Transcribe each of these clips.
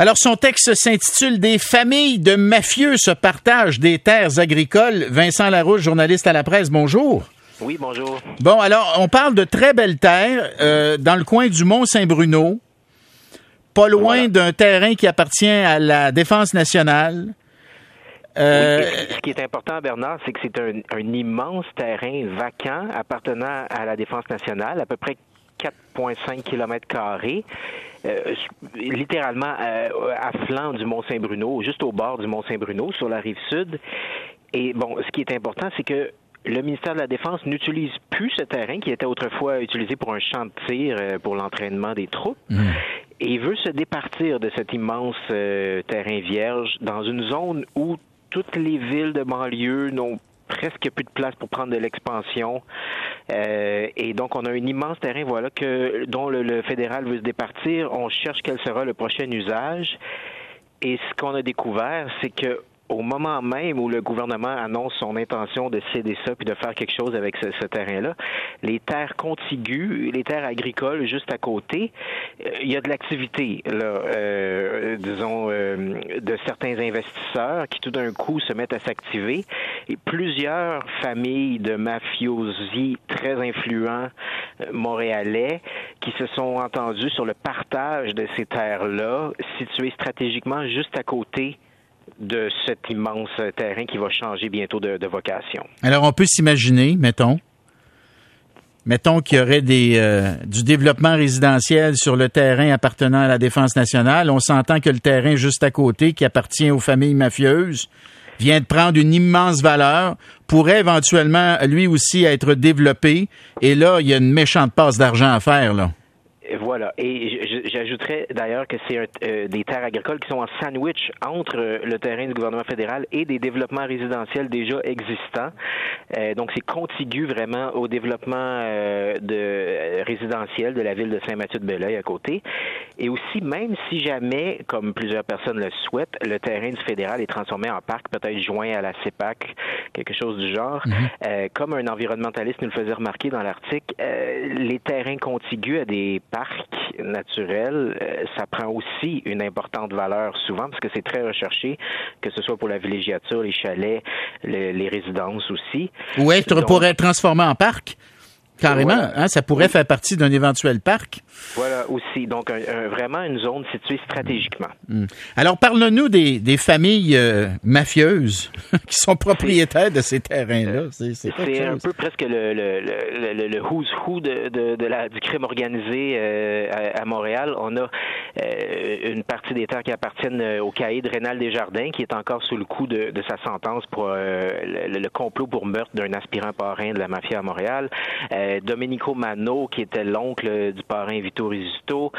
Alors, son texte s'intitule « Des familles de mafieux se partagent des terres agricoles ». Vincent Larouche, journaliste à la presse, bonjour. Oui, bonjour. Bon, alors, on parle de très belles terres dans le coin du Mont-Saint-Bruno, pas loin d'un terrain qui appartient à la Défense nationale. Ce qui est important, Bernard, c'est que c'est un immense terrain vacant appartenant à la Défense nationale, à peu près 4,5 km², littéralement à flanc du Mont-Saint-Bruno, juste au bord du Mont-Saint-Bruno, sur la rive sud. Et bon, ce qui est important, c'est que le ministère de la Défense n'utilise plus ce terrain qui était autrefois utilisé pour un champ de tir pour l'entraînement des troupes. Et il veut se départir de cet immense terrain vierge dans une zone où toutes les villes de banlieue n'ont presque plus de place pour prendre de l'expansion. Et donc, on a un immense terrain, voilà, dont le fédéral veut se départir. On cherche quel sera le prochain usage. Et ce qu'on a découvert, c'est que au moment même où le gouvernement annonce son intention de céder ça puis de faire quelque chose avec ce terrain-là, les terres contiguës, les terres agricoles juste à côté, il y a de l'activité, là, disons, de certains investisseurs qui tout d'un coup se mettent à s'activer. Et plusieurs familles de mafiosi très influents montréalais qui se sont entendus sur le partage de ces terres-là, situées stratégiquement juste à côté de cet immense terrain qui va changer bientôt de vocation. Alors, on peut s'imaginer, mettons qu'il y aurait du développement résidentiel sur le terrain appartenant à la Défense nationale. On s'entend que le terrain juste à côté, qui appartient aux familles mafieuses, vient de prendre une immense valeur, pourrait éventuellement, lui aussi, être développé. Et là, il y a une méchante passe d'argent à faire, là. Voilà. Et j'ajouterais d'ailleurs que c'est des terres agricoles qui sont en sandwich entre le terrain du gouvernement fédéral et des développements résidentiels déjà existants. Donc, c'est contigu vraiment au développement résidentiel de la ville de Saint-Mathieu-de-Belleuil à côté. Et aussi, même si jamais, comme plusieurs personnes le souhaitent, le terrain du fédéral est transformé en parc, peut-être joint à la CEPAC, quelque chose du genre, comme un environnementaliste nous le faisait remarquer dans l'article, les terrains contigus à des parcs naturels, ça prend aussi une importante valeur souvent parce que c'est très recherché, que ce soit pour la villégiature, les chalets, les résidences aussi. Ou pour être transformé en parc, carrément, voilà. Hein, ça pourrait faire partie d'un éventuel parc. Voilà, aussi. Donc, vraiment une zone située stratégiquement. Alors, parle-nous des familles mafieuses qui sont propriétaires de ces terrains-là. C'est un peu presque le who's who du crime organisé à Montréal. On a une partie des terres qui appartiennent au caïd Rénal Desjardins, qui est encore sous le coup de sa sentence pour le complot pour meurtre d'un aspirant parrain de la mafia à Montréal. Domenico Mano, qui était l'oncle du parrain Vito Rizzuto,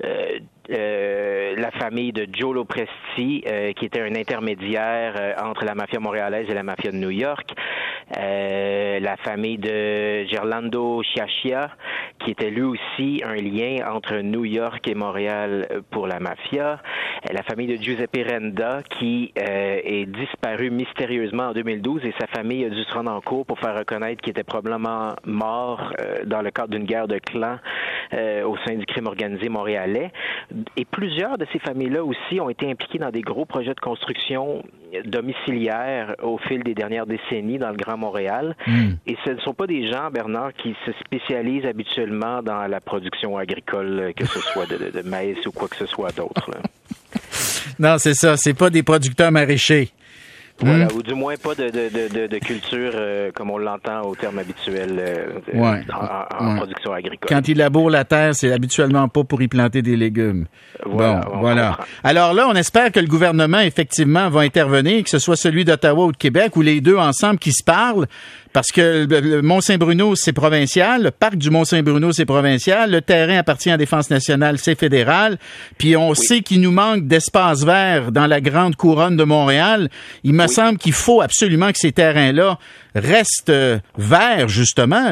la famille de Joe Lopresti, qui était un intermédiaire entre la mafia montréalaise et la mafia de New York, la famille de Gerlando Chiachia, qui était lui aussi un lien entre New York et Montréal pour la mafia, la famille de Giuseppe Renda, qui est disparu mystérieusement en 2012 et sa famille a dû se rendre en cour pour faire reconnaître qu'il était probablement mort dans le cadre d'une guerre de clans au sein du crime organisé montréalais. Et plusieurs de ces familles-là aussi ont été impliquées dans des gros projets de construction domiciliaire au fil des dernières décennies dans le Grand Montréal. Et ce ne sont pas des gens, Bernard, qui se spécialisent habituellement dans la production agricole, que ce soit de maïs ou quoi que ce soit d'autre. Non, c'est ça. C'est pas des producteurs maraîchers. Voilà, ou du moins pas de culture comme on l'entend au terme habituel en production agricole. Quand il laboure la terre, c'est habituellement pas pour y planter des légumes. Voilà. Alors là, on espère que le gouvernement, effectivement, va intervenir, que ce soit celui d'Ottawa ou de Québec, ou les deux ensemble qui se parlent, parce que le Mont-Saint-Bruno, c'est provincial, le parc du Mont-Saint-Bruno, c'est provincial, le terrain appartient à la Défense nationale, c'est fédéral, puis on sait qu'il nous manque d'espace vert dans la grande couronne de Montréal. Il me semble qu'il faut absolument que ces terrains-là restent verts, justement, là.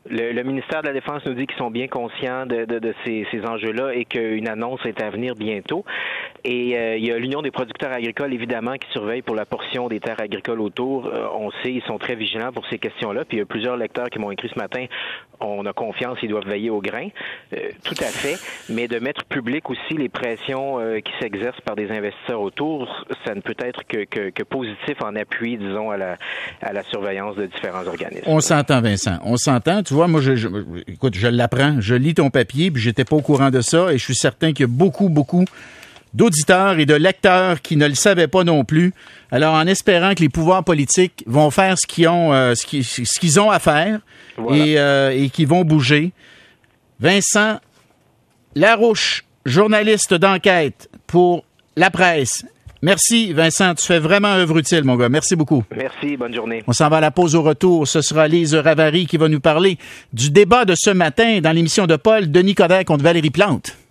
Le ministère de la Défense nous dit qu'ils sont bien conscients de ces enjeux-là et qu'une annonce est à venir bientôt. Et il y a l'Union des producteurs agricoles, évidemment, qui surveille pour la portion des terres agricoles autour. On sait, ils sont très vigilants pour ces questions-là. Puis il y a plusieurs lecteurs qui m'ont écrit ce matin, on a confiance, ils doivent veiller au grain. Tout à fait. Mais de mettre public aussi les pressions qui s'exercent par des investisseurs autour, ça ne peut être que positif en appui, disons, à la surveillance de différents organismes. On s'entend, Vincent. On s'entend. Tu vois, moi, écoute, je l'apprends. Je lis ton papier, puis j'étais pas au courant de ça, et je suis certain qu'il y a beaucoup d'auditeurs et de lecteurs qui ne le savaient pas non plus. Alors, en espérant que les pouvoirs politiques vont faire ce qu'ils ont à faire, voilà, et qui vont bouger. Vincent Larouche, journaliste d'enquête pour La Presse. Merci, Vincent. Tu fais vraiment œuvre utile, mon gars. Merci beaucoup. Merci. Bonne journée. On s'en va à la pause au retour. Ce sera Lise Ravary qui va nous parler du débat de ce matin dans l'émission de Paul, Denis Coderre contre Valérie Plante.